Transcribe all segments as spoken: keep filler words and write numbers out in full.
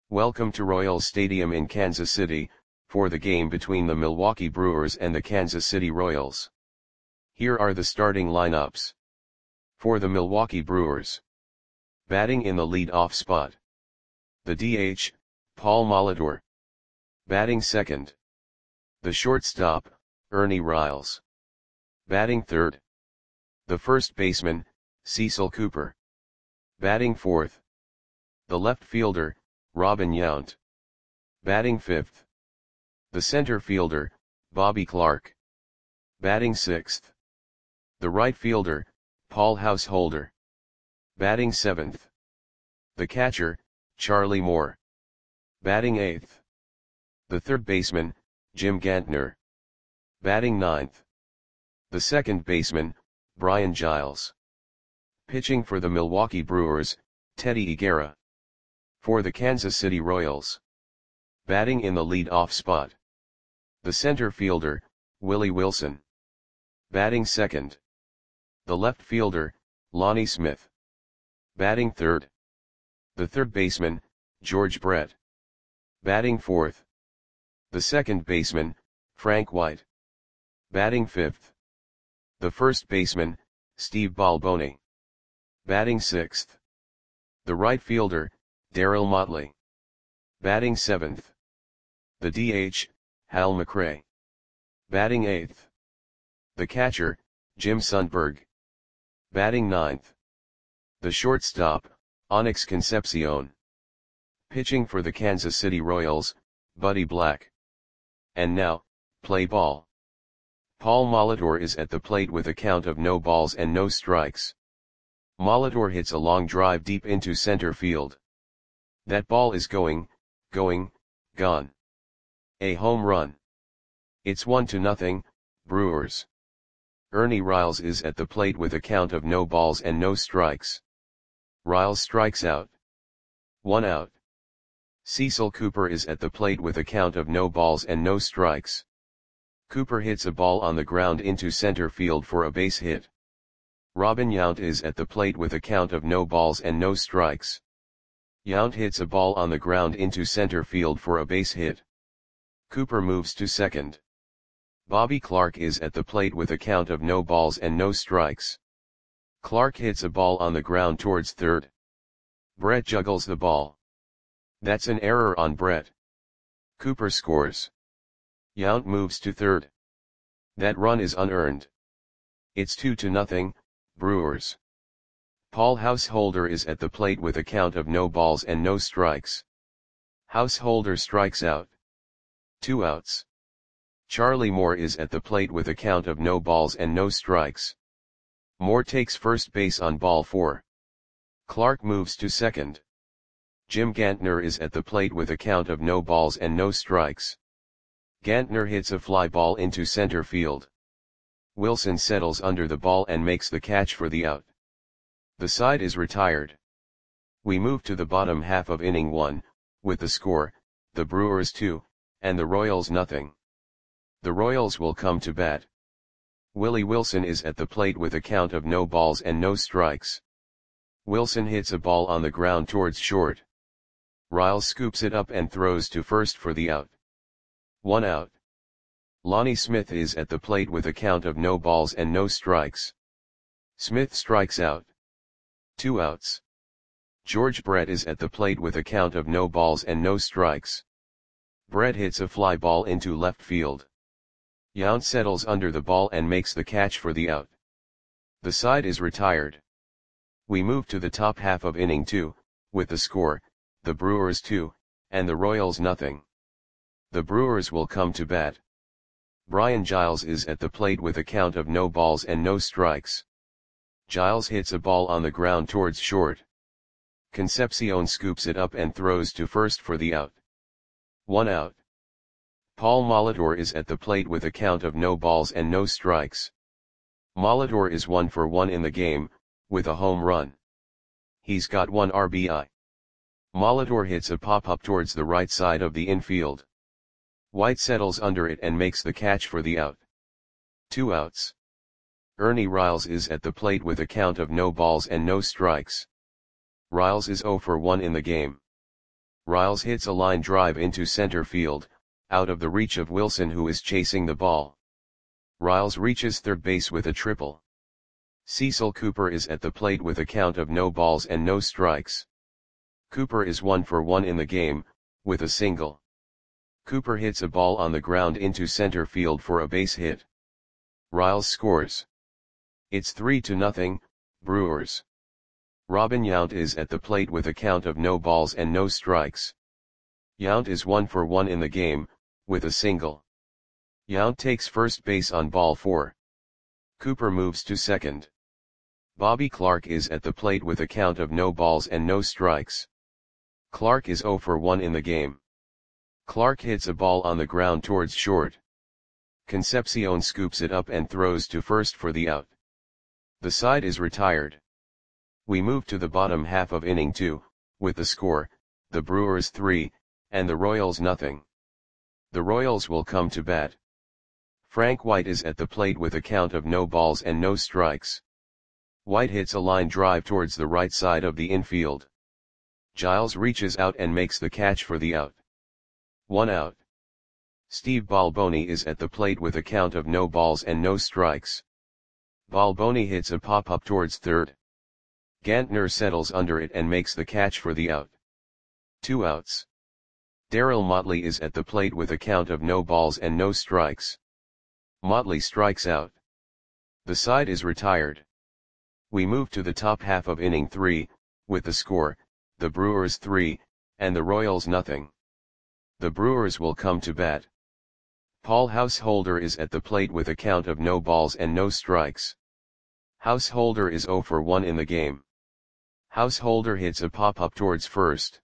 Welcome to Royals Stadium in Kansas City, for the game between the Milwaukee Brewers and the Kansas City Royals. Here are the starting lineups. For the Milwaukee Brewers. Batting in the lead-off spot. The D H, Paul Molitor. Batting second. The shortstop, Ernie Riles. Batting third. The first baseman, Cecil Cooper. Batting fourth. The left fielder, Robin Yount. Batting fifth. The center fielder, Bobby Clarke. Batting sixth. The right fielder, Paul Householder. Batting seventh. The catcher, Charlie Moore. Batting eighth. The third baseman, Jim Gantner. Batting ninth. The second baseman, Brian Giles. Pitching for the Milwaukee Brewers, Teddy Higuera. For the Kansas City Royals. Batting in the lead-off spot. The center fielder, Willie Wilson. Batting second. The left fielder, Lonnie Smith. Batting third. The third baseman, George Brett. Batting fourth. The second baseman, Frank White. Batting fifth. The first baseman, Steve Balboni. Batting sixth. The right fielder, Darryl Motley. Batting seventh. The D H, Hal McRae. Batting eighth. The catcher, Jim Sundberg. Batting ninth. The shortstop, Onyx Concepcion. Pitching for the Kansas City Royals, Buddy Black. And now, play ball. Paul Molitor is at the plate with a count of no balls and no strikes. Molitor hits a long drive deep into center field. That ball is going, going, gone. A home run. It's one to nothing, Brewers. Ernie Riles is at the plate with a count of no balls and no strikes. Riles strikes out. One out. Cecil Cooper is at the plate with a count of no balls and no strikes. Cooper hits a ball on the ground into center field for a base hit. Robin Yount is at the plate with a count of no balls and no strikes. Yount hits a ball on the ground into center field for a base hit. Cooper moves to second. Bobby Clarke is at the plate with a count of no balls and no strikes. Clarke hits a ball on the ground towards third. Brett juggles the ball. That's an error on Brett. Cooper scores. Yount moves to third. That run is unearned. It's two to nothing, Brewers. Paul Householder is at the plate with a count of no balls and no strikes. Householder strikes out. Two outs. Charlie Moore is at the plate with a count of no balls and no strikes. Moore takes first base on ball four. Clarke moves to second. Jim Gantner is at the plate with a count of no balls and no strikes. Gantner hits a fly ball into center field. Wilson settles under the ball and makes the catch for the out. The side is retired. We move to the bottom half of inning one, with the score, the Brewers two, and the Royals nothing. The Royals will come to bat. Willie Wilson is at the plate with a count of no balls and no strikes. Wilson hits a ball on the ground towards short. Riles scoops it up and throws to first for the out. One out. Lonnie Smith is at the plate with a count of no balls and no strikes. Smith strikes out. Two outs. George Brett is at the plate with a count of no balls and no strikes. Brett hits a fly ball into left field. Yount settles under the ball and makes the catch for the out. The side is retired. We move to the top half of inning two, with the score, the Brewers two, and the Royals nothing. The Brewers will come to bat. Brian Giles is at the plate with a count of no balls and no strikes. Giles hits a ball on the ground towards short. Concepcion scoops it up and throws to first for the out. One out. Paul Molitor is at the plate with a count of no balls and no strikes. Molitor is one for one in the game, with a home run. He's got one R B I. Molitor hits a pop-up towards the right side of the infield. White settles under it and makes the catch for the out. Two outs. Ernie Riles is at the plate with a count of no balls and no strikes. Riles is zero for one in the game. Riles hits a line drive into center field, out of the reach of Wilson who is chasing the ball. Riles reaches third base with a triple. Cecil Cooper is at the plate with a count of no balls and no strikes. Cooper is one for one in the game, with a single. Cooper hits a ball on the ground into center field for a base hit. Riles scores. It's three to nothing, Brewers. Robin Yount is at the plate with a count of no balls and no strikes. Yount is one for one in the game, with a single. Yount takes first base on ball four. Cooper moves to second. Bobby Clark is at the plate with a count of no balls and no strikes. Clark is zero for one in the game. Clark hits a ball on the ground towards short. Concepcion scoops it up and throws to first for the out. The side is retired. We move to the bottom half of inning two, with the score, the Brewers three, and the Royals nothing. The Royals will come to bat. Frank White is at the plate with a count of no balls and no strikes. White hits a line drive towards the right side of the infield. Giles reaches out and makes the catch for the out. One out. Steve Balboni is at the plate with a count of no balls and no strikes. Balboni hits a pop-up towards third. Gantner settles under it and makes the catch for the out. Two outs. Darryl Motley is at the plate with a count of no balls and no strikes. Motley strikes out. The side is retired. We move to the top half of inning three, with the score, the Brewers three, and the Royals nothing. The Brewers will come to bat. Paul Householder is at the plate with a count of no balls and no strikes. Householder is zero for one in the game. Householder hits a pop-up towards first.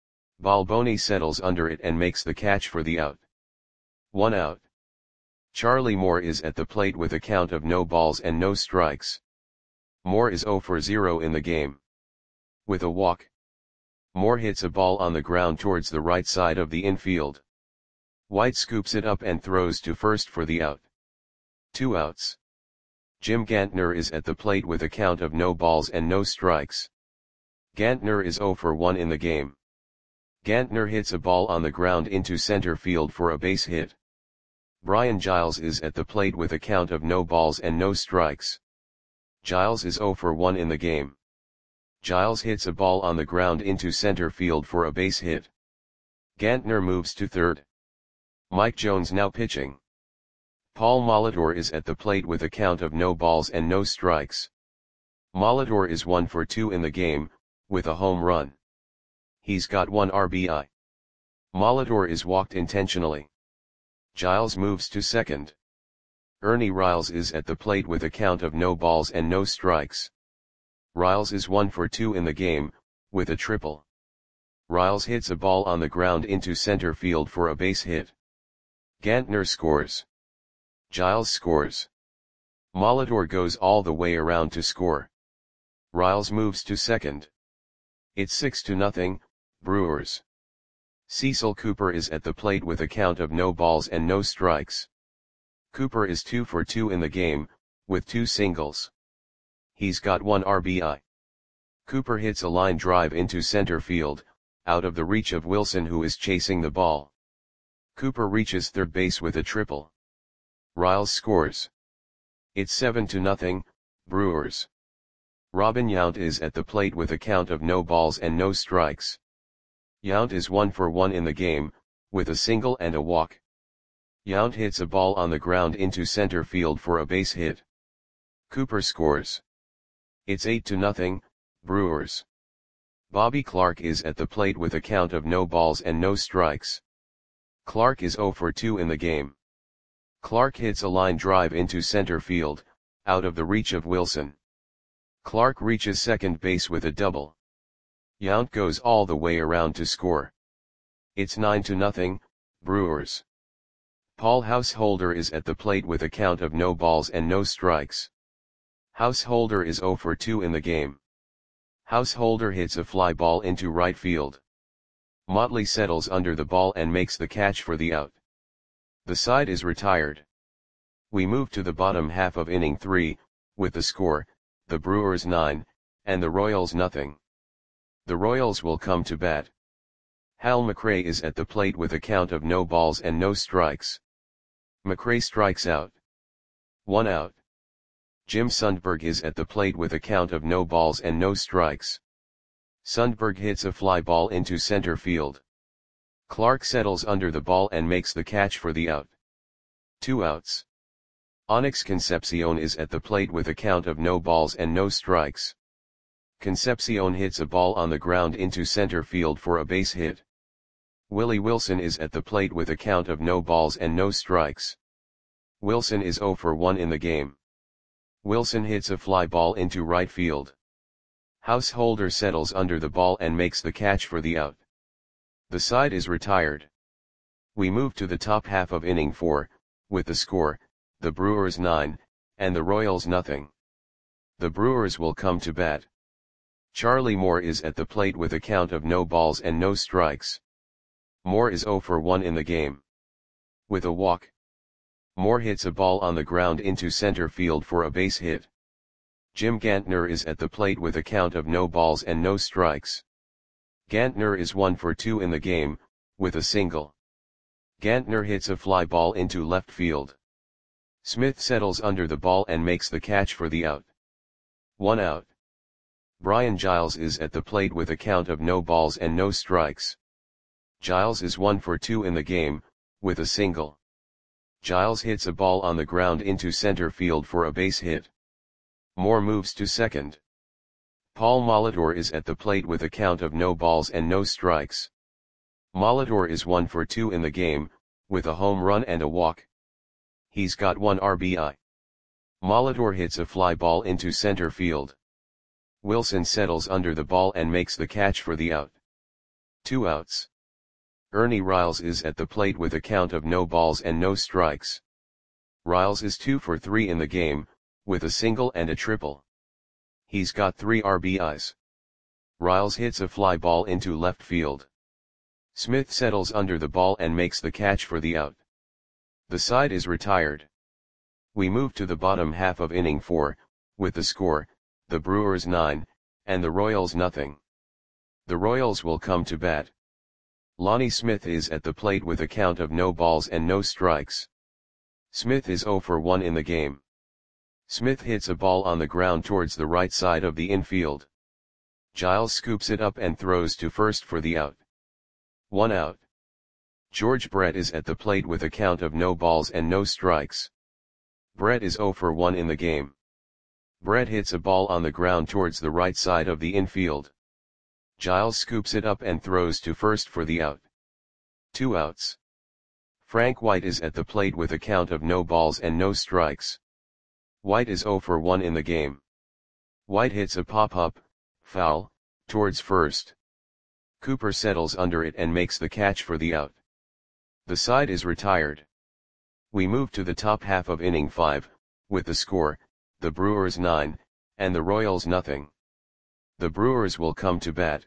Balboni settles under it and makes the catch for the out. One out. Charlie Moore is at the plate with a count of no balls and no strikes. Moore is zero for zero in the game. With a walk. Moore hits a ball on the ground towards the right side of the infield. White scoops it up and throws to first for the out. Two outs. Jim Gantner is at the plate with a count of no balls and no strikes. Gantner is zero for one in the game. Gantner hits a ball on the ground into center field for a base hit. Brian Giles is at the plate with a count of no balls and no strikes. Giles is zero for one in the game. Giles hits a ball on the ground into center field for a base hit. Gantner moves to third. Mike Jones now pitching. Paul Molitor is at the plate with a count of no balls and no strikes. Molitor is one for two in the game, with a home run. He's got one R B I. Molitor is walked intentionally. Giles moves to second. Ernie Riles is at the plate with a count of no balls and no strikes. Riles is one for two in the game, with a triple. Riles hits a ball on the ground into center field for a base hit. Gantner scores. Giles scores. Molitor goes all the way around to score. Riles moves to second. It's six to nothing, Brewers. Cecil Cooper is at the plate with a count of no balls and no strikes. Cooper is two for two in the game, with two singles. He's got one R B I. Cooper hits a line drive into center field, out of the reach of Wilson who is chasing the ball. Cooper reaches third base with a triple. Riles scores. It's seven to nothing, Brewers. Robin Yount is at the plate with a count of no balls and no strikes. Yount is one for one in the game, with a single and a walk. Yount hits a ball on the ground into center field for a base hit. Cooper scores. It's eight to nothing, Brewers. Bobby Clark is at the plate with a count of no balls and no strikes. Clark is zero for two in the game. Clark hits a line drive into center field, out of the reach of Wilson. Clark reaches second base with a double. Yount goes all the way around to score. It's nine to nothing, Brewers. Paul Householder is at the plate with a count of no balls and no strikes. Householder is zero for two in the game. Householder hits a fly ball into right field. Motley settles under the ball and makes the catch for the out. The side is retired. We move to the bottom half of inning three, with the score, the Brewers nine, and the Royals nothing. The Royals will come to bat. Hal McRae is at the plate with a count of no balls and no strikes. McRae strikes out. One out. Jim Sundberg is at the plate with a count of no balls and no strikes. Sundberg hits a fly ball into center field. Clark settles under the ball and makes the catch for the out. Two outs. Onyx Concepcion is at the plate with a count of no balls and no strikes. Concepcion hits a ball on the ground into center field for a base hit. Willie Wilson is at the plate with a count of no balls and no strikes. Wilson is oh for one in the game. Wilson hits a fly ball into right field. Householder settles under the ball and makes the catch for the out. The side is retired. We move to the top half of inning four, with the score, the Brewers nine, and the Royals nothing. The Brewers will come to bat. Charlie Moore is at the plate with a count of no balls and no strikes. Moore is oh for one in the game. With a walk. Moore hits a ball on the ground into center field for a base hit. Jim Gantner is at the plate with a count of no balls and no strikes. Gantner is one for two in the game, with a single. Gantner hits a fly ball into left field. Smith settles under the ball and makes the catch for the out. One out. Brian Giles is at the plate with a count of no balls and no strikes. Giles is one for two in the game, with a single. Giles hits a ball on the ground into center field for a base hit. Moore moves to second. Paul Molitor is at the plate with a count of no balls and no strikes. Molitor is one for two in the game, with a home run and a walk. He's got one R B I. Molitor hits a fly ball into center field. Wilson settles under the ball and makes the catch for the out. Two outs. Ernie Riles is at the plate with a count of no balls and no strikes. Riles is two for three in the game, with a single and a triple. He's got three R B Is. Riles hits a fly ball into left field. Smith settles under the ball and makes the catch for the out. The side is retired. We move to the bottom half of inning four, with the score, the Brewers nine, and the Royals nothing. The Royals will come to bat. Lonnie Smith is at the plate with a count of no balls and no strikes. Smith is oh for one in the game. Smith hits a ball on the ground towards the right side of the infield. Giles scoops it up and throws to first for the out. One out. George Brett is at the plate with a count of no balls and no strikes. Brett is oh for one in the game. Brett hits a ball on the ground towards the right side of the infield. Giles scoops it up and throws to first for the out. Two outs. Frank White is at the plate with a count of no balls and no strikes. White is oh for one in the game. White hits a pop-up, foul, towards first. Cooper settles under it and makes the catch for the out. The side is retired. We move to the top half of inning five, with the score, the Brewers nine, and the Royals nothing. The Brewers will come to bat.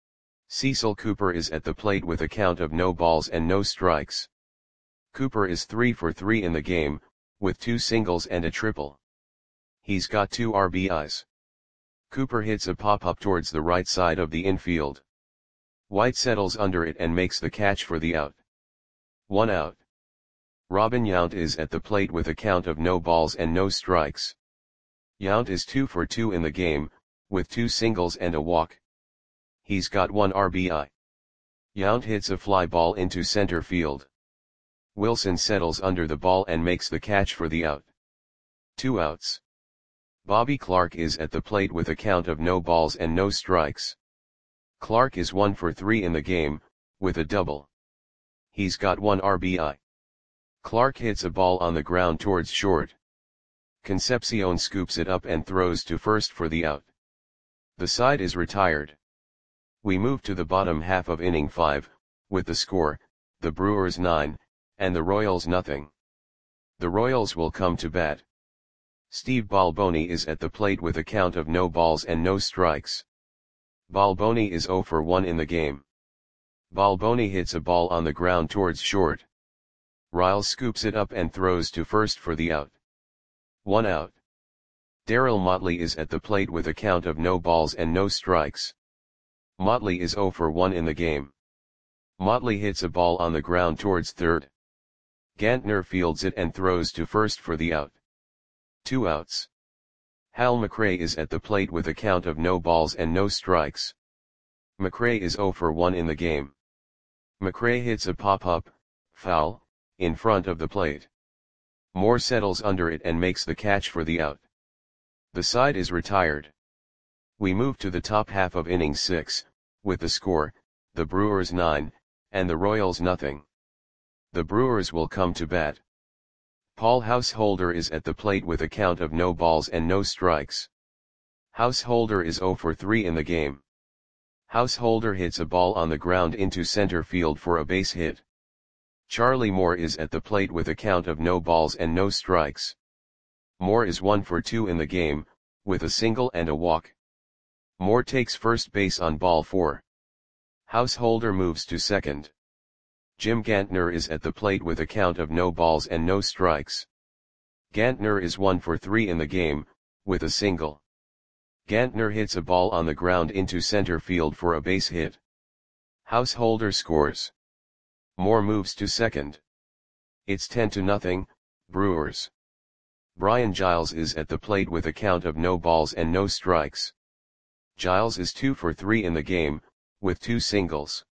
Cecil Cooper is at the plate with a count of no balls and no strikes. Cooper is three for three in the game, with two singles and a triple. He's got two R B Is. Cooper hits a pop-up towards the right side of the infield. White settles under it and makes the catch for the out. One out. Robin Yount is at the plate with a count of no balls and no strikes. Yount is two for two in the game, with two singles and a walk. He's got one R B I. Yount hits a fly ball into center field. Wilson settles under the ball and makes the catch for the out. Two outs. Bobby Clark is at the plate with a count of no balls and no strikes. Clark is one for three in the game, with a double. He's got one R B I. Clark hits a ball on the ground towards short. Concepcion scoops it up and throws to first for the out. The side is retired. We move to the bottom half of inning five, with the score, the Brewers nine, and the Royals nothing. The Royals will come to bat. Steve Balboni is at the plate with a count of no balls and no strikes. Balboni is oh for one in the game. Balboni hits a ball on the ground towards short. Riles scoops it up and throws to first for the out. One out. Darryl Motley is at the plate with a count of no balls and no strikes. Motley is oh for one in the game. Motley hits a ball on the ground towards third. Gantner fields it and throws to first for the out. Two outs. Hal McRae is at the plate with a count of no balls and no strikes. McRae is oh for one in the game. McRae hits a pop-up, foul, in front of the plate. Moore settles under it and makes the catch for the out. The side is retired. We move to the top half of inning six, with the score, the Brewers nine, and the Royals nothing. The Brewers will come to bat. Paul Householder is at the plate with a count of no balls and no strikes. Householder is oh for three in the game. Householder hits a ball on the ground into center field for a base hit. Charlie Moore is at the plate with a count of no balls and no strikes. Moore is one for two in the game, with a single and a walk. Moore takes first base on ball four. Householder moves to second. Jim Gantner is at the plate with a count of no balls and no strikes. Gantner is one for three in the game, with a single. Gantner hits a ball on the ground into center field for a base hit. Householder scores. Moore moves to second. It's ten to nothing, Brewers. Brian Giles is at the plate with a count of no balls and no strikes. Giles is two for three in the game, with two singles.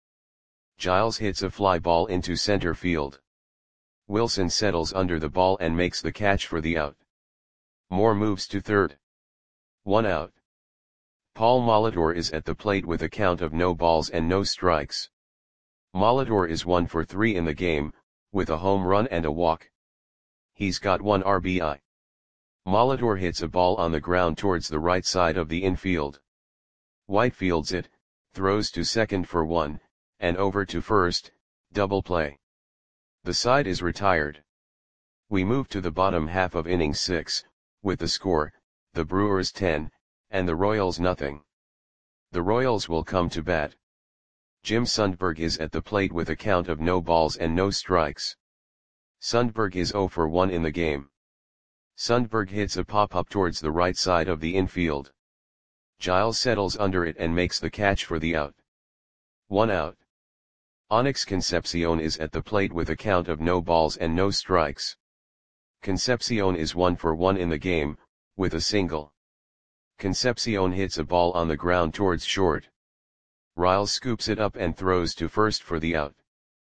Giles hits a fly ball into center field. Wilson settles under the ball and makes the catch for the out. Moore moves to third. One out. Paul Molitor is at the plate with a count of no balls and no strikes. Molitor is one for three in the game, with a home run and a walk. He's got one R B I. Molitor hits a ball on the ground towards the right side of the infield. White fields it, throws to second for one, and over to first, double play. The side is retired. We move to the bottom half of inning six, with the score, the Brewers ten, and the Royals nothing. The Royals will come to bat. Jim Sundberg is at the plate with a count of no balls and no strikes. Sundberg is oh for one in the game. Sundberg hits a pop-up towards the right side of the infield. Giles settles under it and makes the catch for the out. One out. Onyx Concepcion is at the plate with a count of no balls and no strikes. Concepcion is one for one in the game, with a single. Concepcion hits a ball on the ground towards short. Riles scoops it up and throws to first for the out.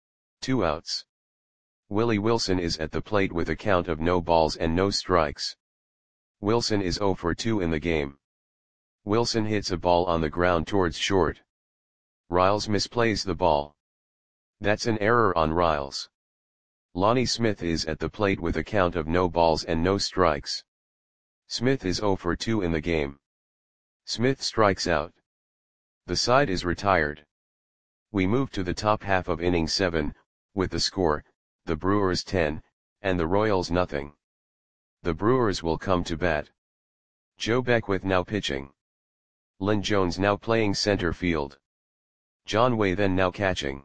Two outs. Willie Wilson is at the plate with a count of no balls and no strikes. Wilson is oh for two in the game. Wilson hits a ball on the ground towards short. Riles misplays the ball. That's an error on Riles. Lonnie Smith is at the plate with a count of no balls and no strikes. Smith is oh for two in the game. Smith strikes out. The side is retired. We move to the top half of inning seven, with the score, the Brewers ten, and the Royals nothing. The Brewers will come to bat. Joe Beckwith now pitching. Lynn Jones now playing center field. John Wathan now catching.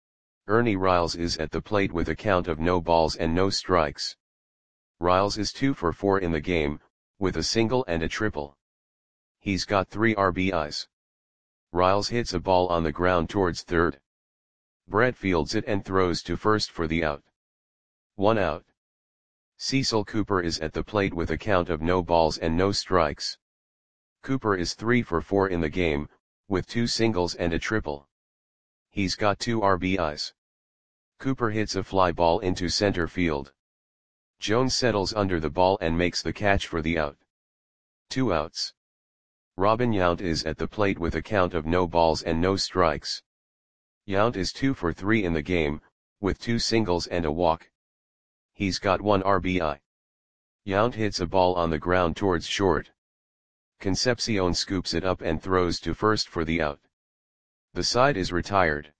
Ernie Riles is at the plate with a count of no balls and no strikes. Riles is two for four in the game, with a single and a triple. He's got three R B Is. Riles hits a ball on the ground towards third. Brett fields it and throws to first for the out. One out. Cecil Cooper is at the plate with a count of no balls and no strikes. Cooper is three for four in the game, with two singles and a triple. He's got two R B Is. Cooper hits a fly ball into center field. Jones settles under the ball and makes the catch for the out. Two outs. Robin Yount is at the plate with a count of no balls and no strikes. Yount is two for three in the game, with two singles and a walk. He's got one R B I. Yount hits a ball on the ground towards short. Concepcion scoops it up and throws to first for the out. The side is retired.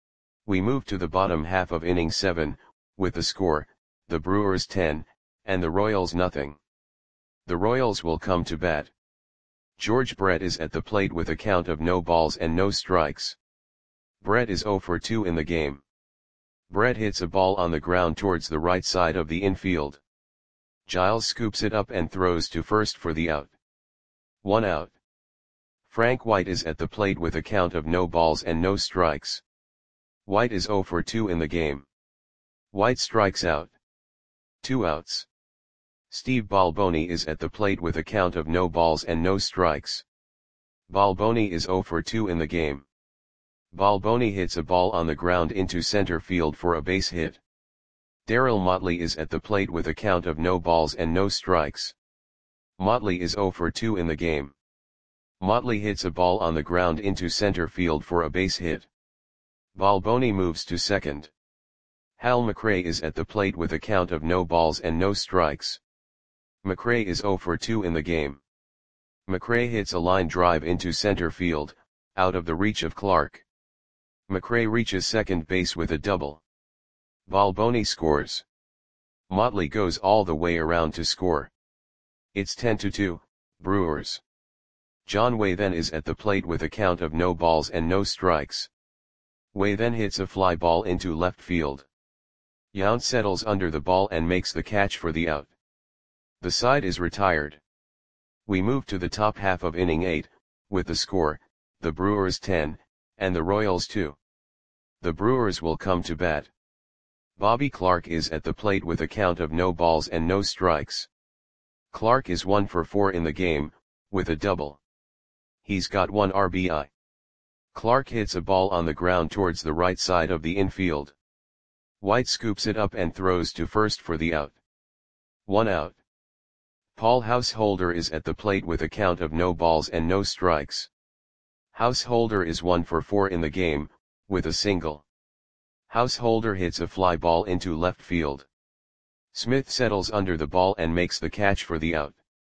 We move to the bottom half of inning seven, with the score, the Brewers ten, and the Royals nothing. The Royals will come to bat. George Brett is at the plate with a count of no balls and no strikes. Brett is oh for two in the game. Brett hits a ball on the ground towards the right side of the infield. Giles scoops it up and throws to first for the out. One out. Frank White is at the plate with a count of no balls and no strikes. White is zero for two in the game. White strikes out. Two outs. Steve Balboni is at the plate with a count of no balls and no strikes. Balboni is zero for two in the game. Balboni hits a ball on the ground into center field for a base hit. Darryl Motley is at the plate with a count of no balls and no strikes. Motley is zero for two in the game. Motley hits a ball on the ground into center field for a base hit. Balboni moves to second. Hal McRae is at the plate with a count of no balls and no strikes. McRae is zero for two in the game. McRae hits a line drive into center field, out of the reach of Clark. McRae reaches second base with a double. Balboni scores. Motley goes all the way around to score. It's ten to two, Brewers. John Way then is at the plate with a count of no balls and no strikes. Way then hits a fly ball into left field. Yount settles under the ball and makes the catch for the out. The side is retired. We move to the top half of inning eight, with the score, the Brewers ten, and the Royals two. The Brewers will come to bat. Bobby Clark is at the plate with a count of no balls and no strikes. Clark is one for four in the game, with a double. He's got one R B I. Clark hits a ball on the ground towards the right side of the infield. White scoops it up and throws to first for the out. One out. Paul Householder is at the plate with a count of no balls and no strikes. Householder is one for four in the game, with a single. Householder hits a fly ball into left field. Smith settles under the ball and makes the catch for the out.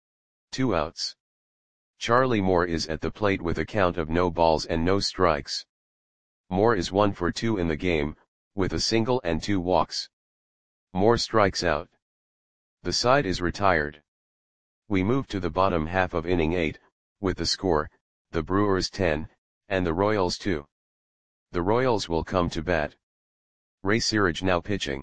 Two outs. Charlie Moore is at the plate with a count of no balls and no strikes. Moore is one for two in the game, with a single and two walks. Moore strikes out. The side is retired. We move to the bottom half of inning eight, with the score, the Brewers ten, and the Royals two. The Royals will come to bat. Ray Searage now pitching.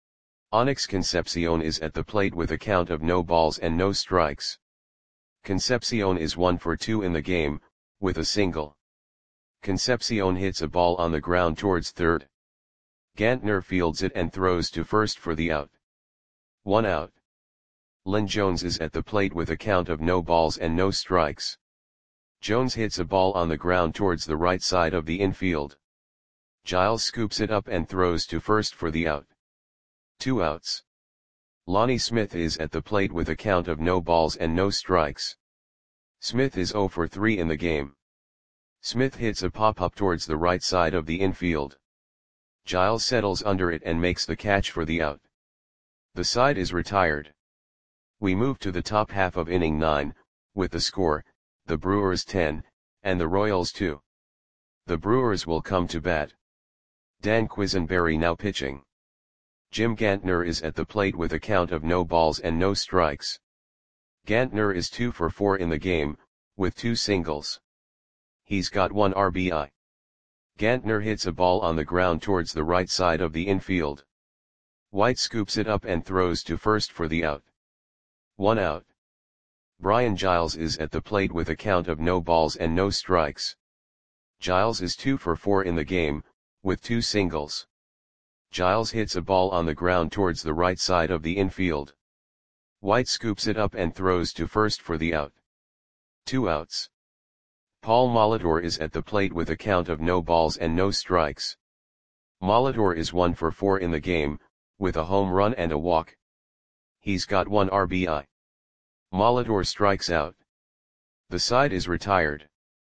Onyx Concepcion is at the plate with a count of no balls and no strikes. Concepcion is one for two in the game, with a single. Concepcion hits a ball on the ground towards third. Gantner fields it and throws to first for the out. One out. Lynn Jones is at the plate with a count of no balls and no strikes. Jones hits a ball on the ground towards the right side of the infield. Giles scoops it up and throws to first for the out. Two outs. Lonnie Smith is at the plate with a count of no balls and no strikes. Smith is zero for three in the game. Smith hits a pop-up towards the right side of the infield. Giles settles under it and makes the catch for the out. The side is retired. We move to the top half of inning nine, with the score, the Brewers ten, and the Royals two. The Brewers will come to bat. Dan Quisenberry now pitching. Jim Gantner is at the plate with a count of no balls and no strikes. Gantner is two for four in the game, with two singles. He's got one R B I. Gantner hits a ball on the ground towards the right side of the infield. White scoops it up and throws to first for the out. One out. Brian Giles is at the plate with a count of no balls and no strikes. Giles is two for four in the game, with two singles. Giles hits a ball on the ground towards the right side of the infield. White scoops it up and throws to first for the out. Two outs. Paul Molitor is at the plate with a count of no balls and no strikes. Molitor is one for four in the game, with a home run and a walk. He's got one R B I. Molitor strikes out. The side is retired.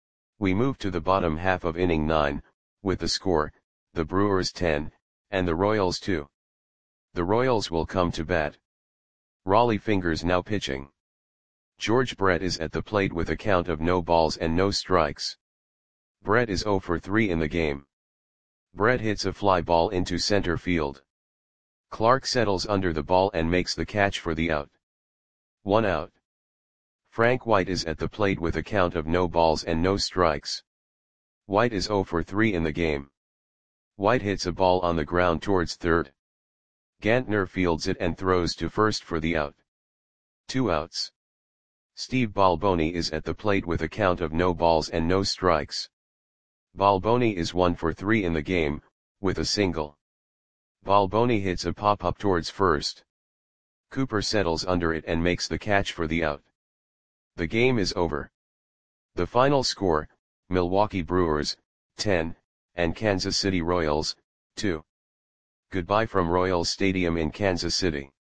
We move to the bottom half of inning nine, with the score, the Brewers ten, and the Royals two. The Royals will come to bat. Raleigh Fingers now pitching. George Brett is at the plate with a count of no balls and no strikes. Brett is zero for three in the game. Brett hits a fly ball into center field. Clark settles under the ball and makes the catch for the out. One out. Frank White is at the plate with a count of no balls and no strikes. White is zero for three in the game. White hits a ball on the ground towards third. Gantner fields it and throws to first for the out. Two outs. Steve Balboni is at the plate with a count of no balls and no strikes. Balboni is one for three in the game, with a single. Balboni hits a pop-up towards first. Cooper settles under it and makes the catch for the out. The game is over. The final score, Milwaukee Brewers, ten, and Kansas City Royals, two. Goodbye from Royals Stadium in Kansas City.